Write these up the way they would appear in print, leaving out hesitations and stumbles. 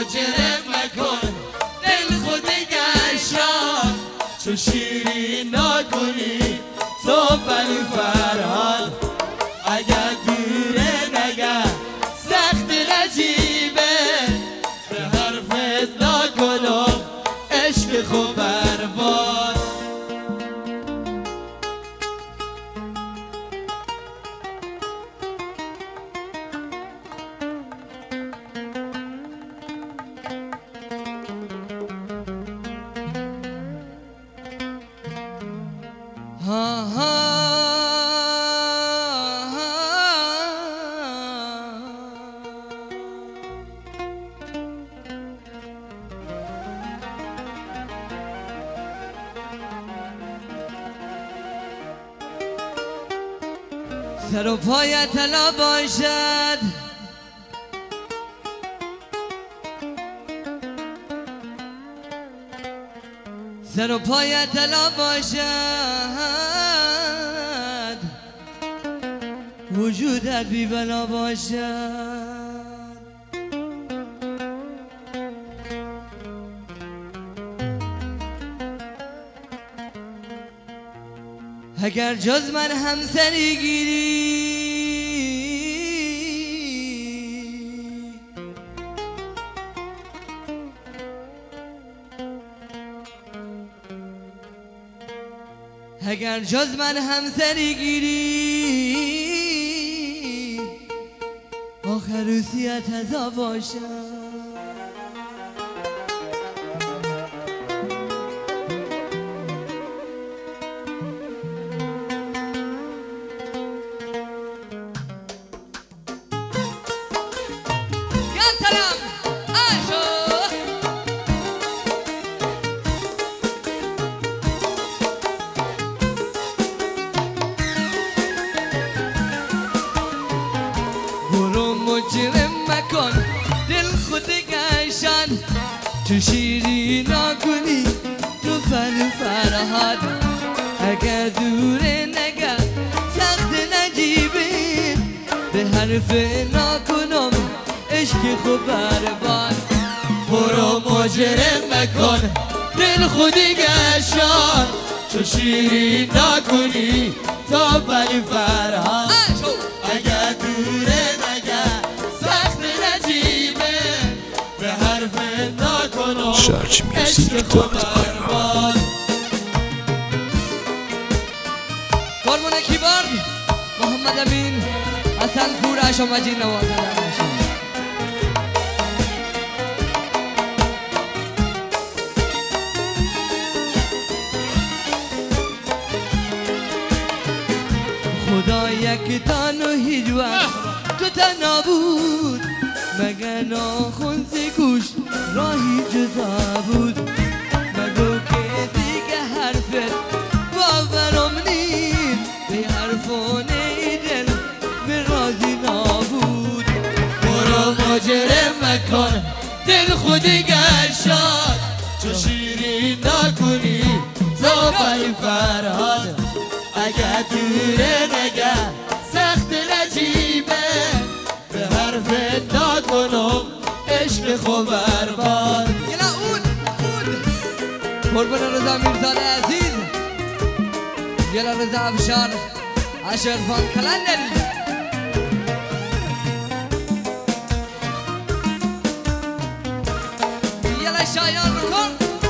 مجرم مکن دل خود گشان چو شیرین نکنی تو بلی فرهاد اگر دوره نگه سخت نجیبه به حرفت نکنم عشق خوب برباد سر و پایت طلا باشد سر و پایت طلا باشد وجودت بی بلا باشد اگر جز من همسری گیری اگر جز من همسری گیری آخر روسیت هزا باشد مجرم مکن دل خود گشن تو شیرین نکنی تو فرهاد اگر دوره نگه سخت نجیبه به حرف نکنم عشق خوب برباد برو مجرم مکن دل خود گشن تو شیرین نکنی تو بلی فرهاد اگر دوره نگه سخت نجیبه به حرف نکنم عشق خوب برباد قربون کیبار محمد امین حسن پور عشا مجید نوازنده خدا یک تن و هیچ وقت تو تنها بود مگه ناخن سکوش راهی جدا بود مگو که دیگه حرفت باورم نید به حرفانه دل به رازی نابود برو مجرم مکن دل خود گشاد چو شیرین نکنی تو بلی فرهاد اگر دوره نگه سخت نجیبه به حرف نکنم عشق خوب برباد یلا اون قربان رضا میرزاده عزیز یلا رضا افشار اشرفان کلندری یلا شایان بکن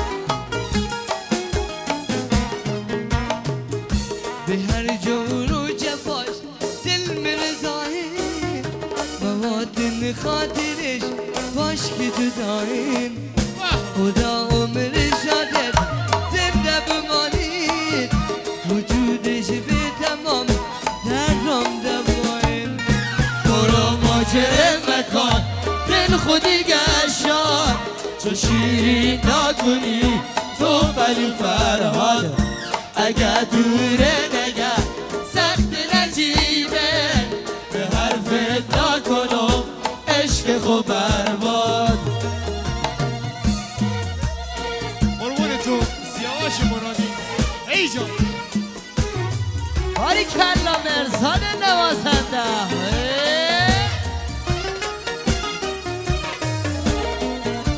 به هر جور و جفاش دل مرزاهی موادن خاطرش باش که جدایین خدا عمر شادت زنده بمانید وجودش به تمام در رام دواین برو مجرم مکن دل خودی گشاد چو شیرین نکنی تو بلی فرهاد اگر دوره نگه سخت نجیبه به حرف نکنم عشق خوب برباد قربون تو سیاوش مرادی ای جان باری کلا مرزاد نوازنده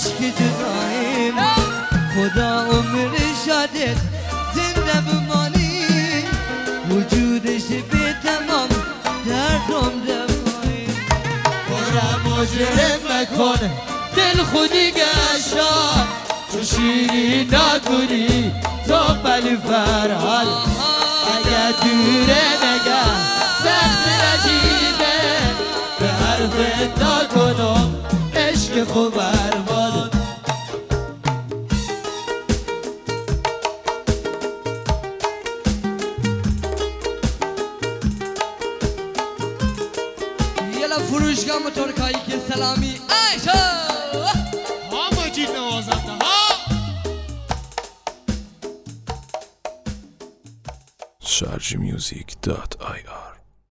عشق جداییم خدا عمر شادت زنده بمانی وجودش به تمام دردم دوایی برو مجرم مکن دل خودی گشان تو شیرین نکنی تو بلی فرحال اگر دوره نگه سخت نجیبه به حرفت نکنم عشق خوب برباد یلا فروشگاه موتورکایی که سلامی ایشا ها مجید نوازنده ها sharjmusic.ir